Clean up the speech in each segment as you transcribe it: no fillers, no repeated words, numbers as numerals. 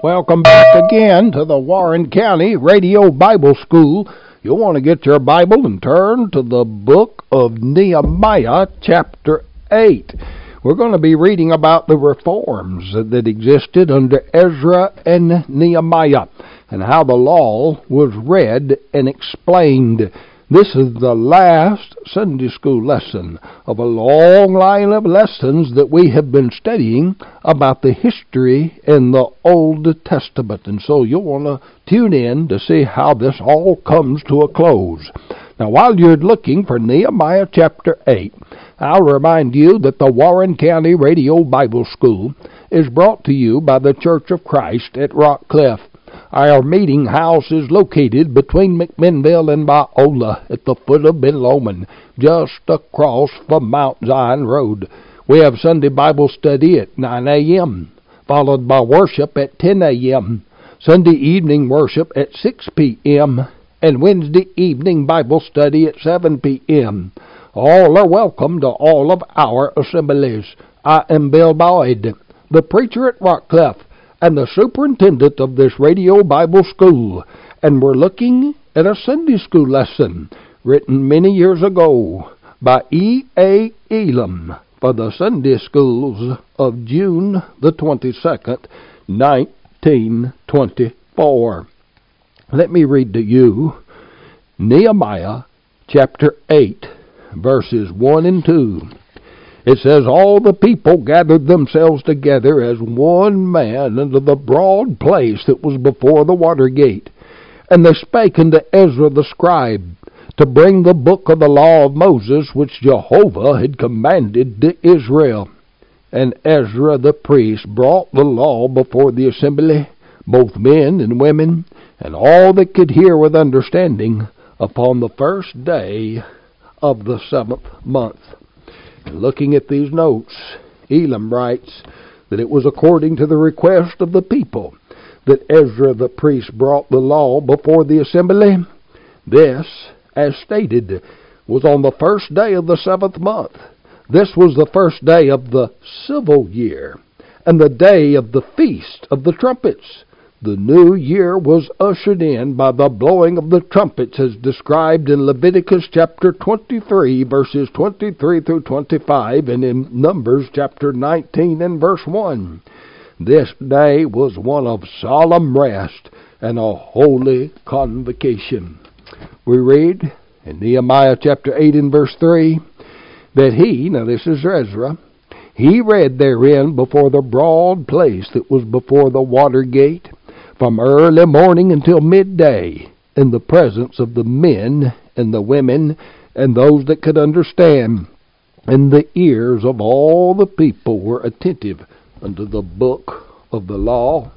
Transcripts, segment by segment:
Welcome back again to the Warren County Radio Bible School. You'll want to get your Bible and turn to the book of Nehemiah, chapter 8. We're going to be reading about the reforms that existed under Ezra and Nehemiah and how the law was read and explained. This is the last Sunday school lesson of a long line of lessons that we have been studying about the history in the Old Testament. And so you'll want to tune in to see how this all comes to a close. Now, while you're looking for Nehemiah chapter 8, I'll remind you that the Warren County Radio Bible School is brought to you by the Church of Christ at Rock Cliff. Our meeting house is located between McMinnville and Biola at the foot of Ben Lomond, just across from Mount Zion Road. We have Sunday Bible study at 9 a.m., followed by worship at 10 a.m., Sunday evening worship at 6 p.m., and Wednesday evening Bible study at 7 p.m. All are welcome to all of our assemblies. I am Bill Boyd, the preacher at Rock Cliff, and the superintendent of this radio Bible school, and we're looking at a Sunday school lesson written many years ago by E.A. Elam for the Sunday schools of June the 22nd, 1924. Let me read to you Nehemiah chapter 8, verses 1 and 2. It says, "All the people gathered themselves together as one man into the broad place that was before the water gate. And they spake unto Ezra the scribe, to bring the book of the law of Moses, which Jehovah had commanded to Israel. And Ezra the priest brought the law before the assembly, both men and women, and all that could hear with understanding, upon the first day of the 7th month." Looking at these notes, Elam writes that it was according to the request of the people that Ezra the priest brought the law before the assembly. This, as stated, was on the first day of the 7th month. This was the first day of the civil year, and the day of the feast of the trumpets. The new year was ushered in by the blowing of the trumpets as described in Leviticus chapter 23, verses 23 through 25, and in Numbers chapter 19 and verse 1. This day was one of solemn rest and a holy convocation. We read in Nehemiah chapter 8 and verse 3 that he, now this is Ezra, he read therein before the broad place that was before the water gate, from early morning until midday, in the presence of the men and the women and those that could understand. And the ears of all the people were attentive unto the book of the law.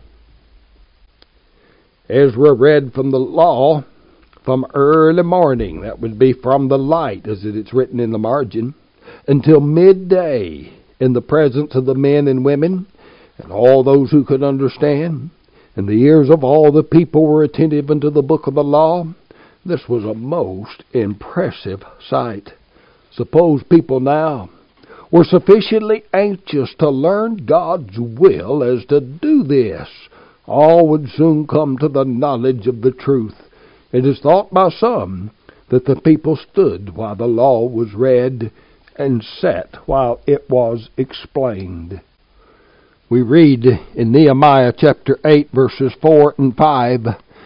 Ezra read from the law from early morning, that would be from the light, as it's written in the margin, until midday, in the presence of the men and women and all those who could understand. And the ears of all the people were attentive unto the book of the law. This was a most impressive sight. Suppose people now were sufficiently anxious to learn God's will as to do this, all would soon come to the knowledge of the truth. It is thought by some that the people stood while the law was read and sat while it was explained. We read in Nehemiah chapter 8, verses 4 and 5,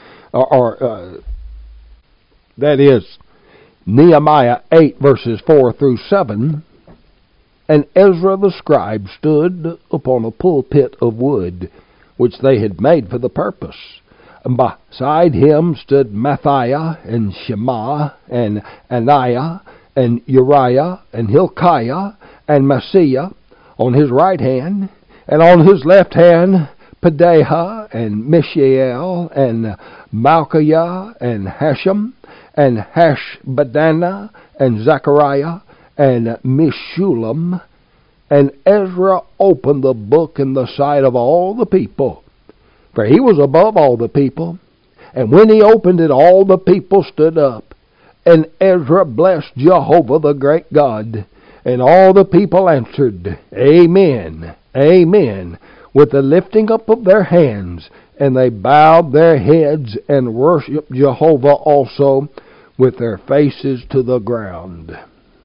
that is, Nehemiah 8, verses 4 through 7, "And Ezra the scribe stood upon a pulpit of wood, which they had made for the purpose. And beside him stood Matthiah, and Shema, and Ananiah, and Uriah, and Hilkiah, and Maaseiah on his right hand, and on his left hand, Pedaiah, and Mishael, and Malchiah, and Hashem, and Hashbaddanah, and Zechariah, and Meshullam. And Ezra opened the book in the sight of all the people, for he was above all the people. And when he opened it, all the people stood up. And Ezra blessed Jehovah the great God. And all the people answered, Amen, Amen, with the lifting up of their hands and they bowed their heads and worshipped Jehovah also with their faces to the ground.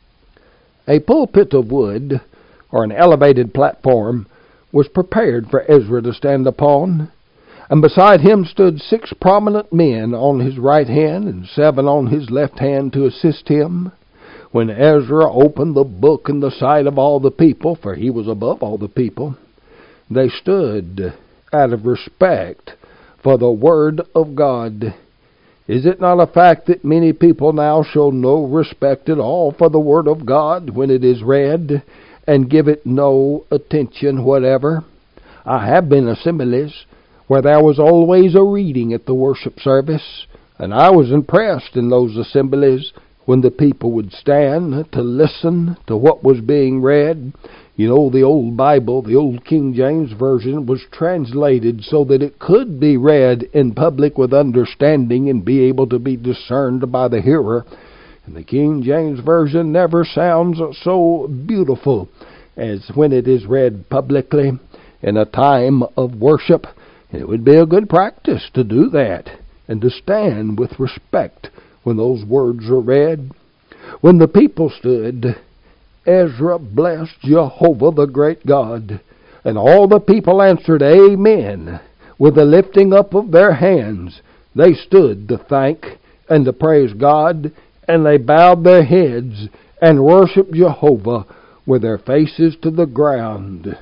A pulpit of wood, or an elevated platform, was prepared for Ezra to stand upon, and beside him stood 6 prominent men on his right hand and 7 on his left hand to assist him. When Ezra opened the book in the sight of all the people, for he was above all the people, they stood out of respect for the Word of God. Is it not a fact that many people now show no respect at all for the Word of God when it is read, and give it no attention whatever? I have been in assemblies where there was always a reading at the worship service, and I was impressed in those assemblies when the people would stand to listen to what was being read. You know, the old Bible, the old King James Version, was translated so that it could be read in public with understanding and be able to be discerned by the hearer. And the King James Version never sounds so beautiful as when it is read publicly in a time of worship. And it would be a good practice to do that and to stand with respect when those words are read. When the people stood, Ezra blessed Jehovah the great God, and all the people answered, Amen, with the lifting up of their hands. They stood to thank and to praise God, and they bowed their heads and worshipped Jehovah with their faces to the ground.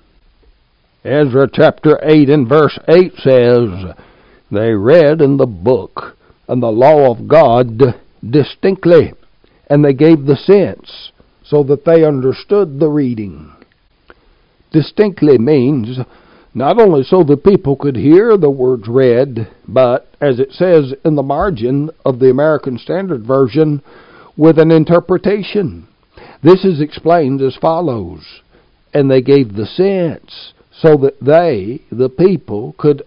Ezra chapter 8 and verse 8 says, They read in the book and the law of God distinctly, and they gave the sense so that they understood the reading. Distinctly means not only so the people could hear the words read, but, as it says in the margin of the American Standard Version, with an interpretation. This is explained as follows, and they gave the sense so that they, the people, could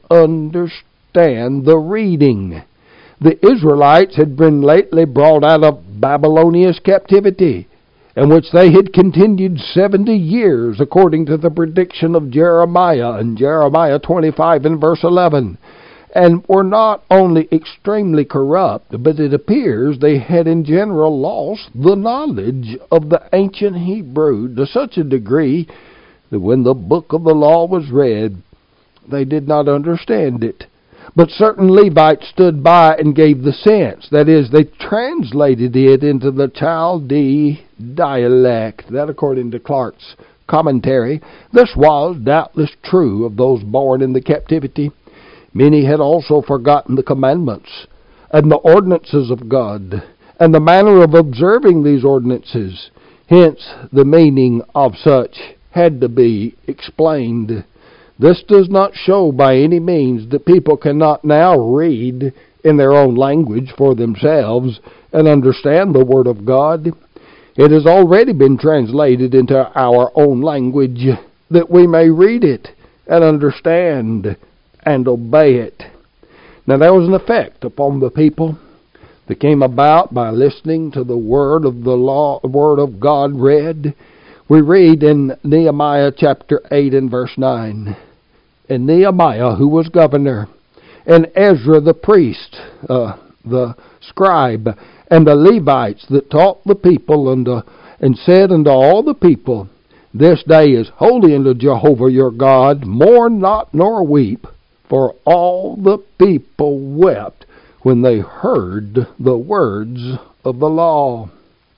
understand the reading. The Israelites had been lately brought out of Babylonian captivity, in which they had continued 70 years, according to the prediction of Jeremiah in Jeremiah 25 and verse 11, and were not only extremely corrupt, but it appears they had in general lost the knowledge of the ancient Hebrew to such a degree that when the book of the law was read, they did not understand it. But certain Levites stood by and gave the sense. That is, they translated it into the Chaldee dialect. That, according to Clark's commentary, this was doubtless true of those born in the captivity. Many had also forgotten the commandments and the ordinances of God, and the manner of observing these ordinances. Hence, the meaning of such had to be explained. This does not show by any means that people cannot now read in their own language for themselves and understand the Word of God. It has already been translated into our own language that we may read it and understand and obey it. Now there was an effect upon the people that came about by listening to the word of the law, word of God read. We read in Nehemiah chapter 8 and verse 9. And Nehemiah, who was governor, and Ezra the priest, the scribe, and the Levites that taught the people, and said unto all the people, This day is holy unto Jehovah your God, mourn not nor weep. For all the people wept when they heard the words of the law.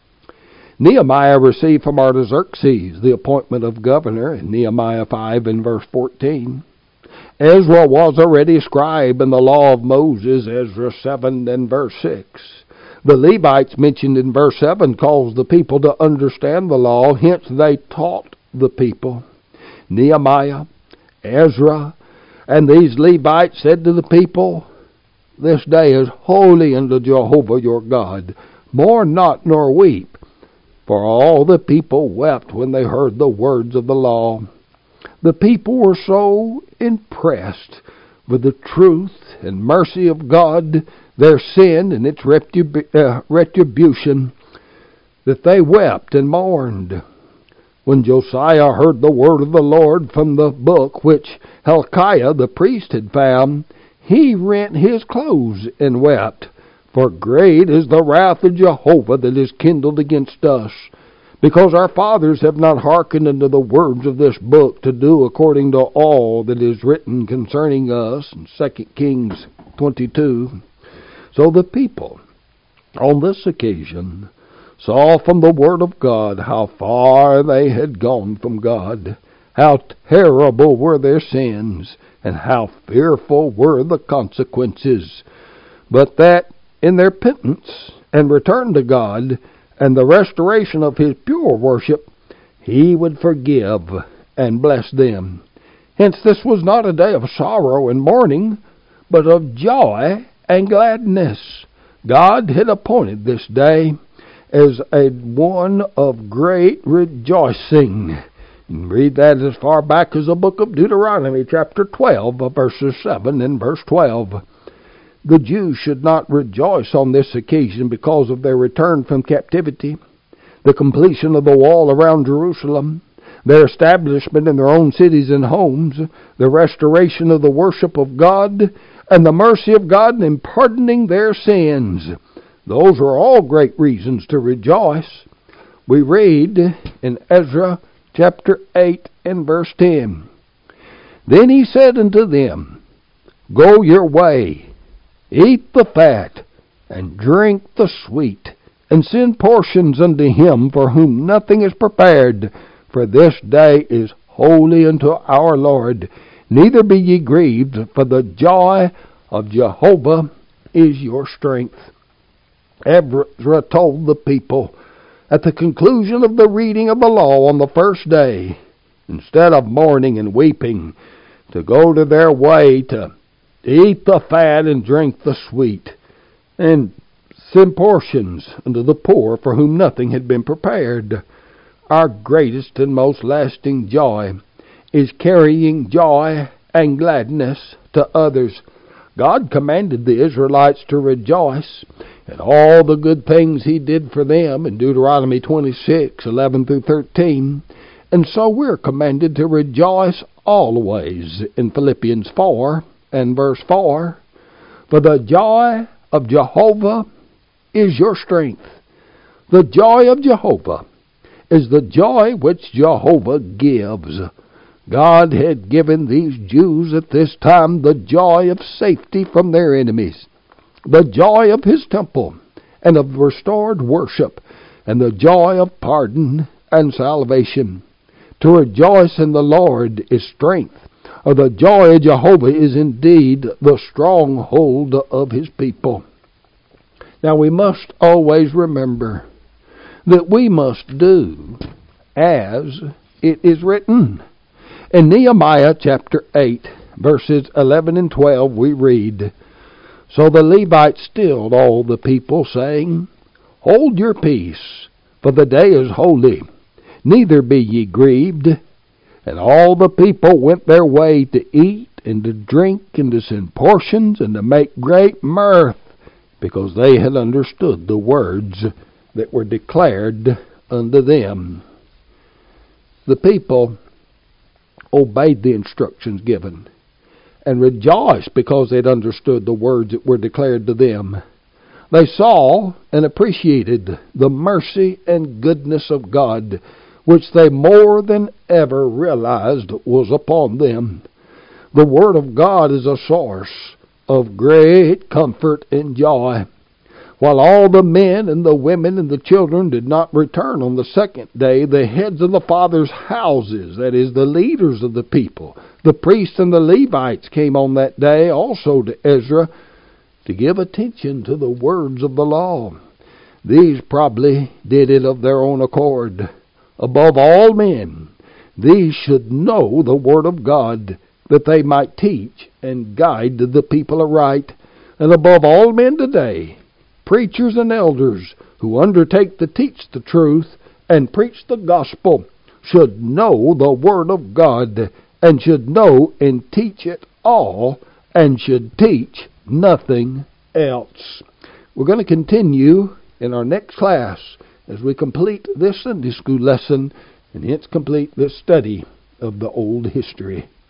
Nehemiah received from Artaxerxes the appointment of governor in Nehemiah 5 and verse 14. Ezra was already scribe in the law of Moses, Ezra 7 and verse 6. The Levites mentioned in verse 7 caused the people to understand the law, hence they taught the people. Nehemiah, Ezra, and these Levites said to the people, This day is holy unto Jehovah your God. Mourn not nor weep. For all the people wept when they heard the words of the law. The people were so impressed with the truth and mercy of God, their sin and its retribution, that they wept and mourned. When Josiah heard the word of the Lord from the book which Hilkiah the priest had found, he rent his clothes and wept. For great is the wrath of Jehovah that is kindled against us, because our fathers have not hearkened unto the words of this book, to do according to all that is written concerning us in 2 Kings 22. So the people, on this occasion, saw from the word of God how far they had gone from God, how terrible were their sins, and how fearful were the consequences, but that in their penance and return to God, and the restoration of His pure worship, He would forgive and bless them. Hence this was not a day of sorrow and mourning, but of joy and gladness. God had appointed this day as a one of great rejoicing. You can read that as far back as the book of Deuteronomy, chapter 12, verses 7 and verse 12. The Jews should not rejoice on this occasion because of their return from captivity, the completion of the wall around Jerusalem, their establishment in their own cities and homes, the restoration of the worship of God, and the mercy of God in pardoning their sins. Those are all great reasons to rejoice. We read in Ezra chapter 8 and verse 10, Then he said unto them, Go your way, eat the fat, and drink the sweet, and send portions unto him for whom nothing is prepared, for this day is holy unto our Lord. Neither be ye grieved, for the joy of Jehovah is your strength. Ezra told the people at the conclusion of the reading of the law on the first day, instead of mourning and weeping, to go to their way to eat the fat and drink the sweet, and send portions unto the poor for whom nothing had been prepared. Our greatest and most lasting joy is carrying joy and gladness to others. God commanded the Israelites to rejoice in all the good things He did for them in Deuteronomy 26, 11 through 13. And so we're commanded to rejoice always in Philippians 4 and verse 4. For the joy of Jehovah is your strength. The joy of Jehovah is the joy which Jehovah gives. God had given these Jews at this time the joy of safety from their enemies, the joy of His temple and of restored worship, and the joy of pardon and salvation. To rejoice in the Lord is strength. The joy of Jehovah is indeed the stronghold of His people. Now we must always remember that we must do as it is written. In Nehemiah chapter 8, verses 11 and 12, we read, So the Levites stilled all the people, saying, Hold your peace, for the day is holy, neither be ye grieved. And all the people went their way to eat and to drink and to send portions and to make great mirth, because they had understood the words that were declared unto them. The people obeyed the instructions given and rejoiced because they'd understood the words that were declared to them. They saw and appreciated the mercy and goodness of God, which they more than ever realized was upon them. The Word of God is a source of great comfort and joy. While all the men and the women and the children did not return on the second day, the heads of the fathers' houses, that is, the leaders of the people, the priests and the Levites, came on that day also to Ezra to give attention to the words of the law. These probably did it of their own accord. Above all men, these should know the Word of God, that they might teach and guide the people aright. And above all men today, preachers and elders who undertake to teach the truth and preach the gospel should know the Word of God, and should know and teach it all, and should teach nothing else. We're going to continue in our next class as we complete this Sunday school lesson And hence complete the study of the old history.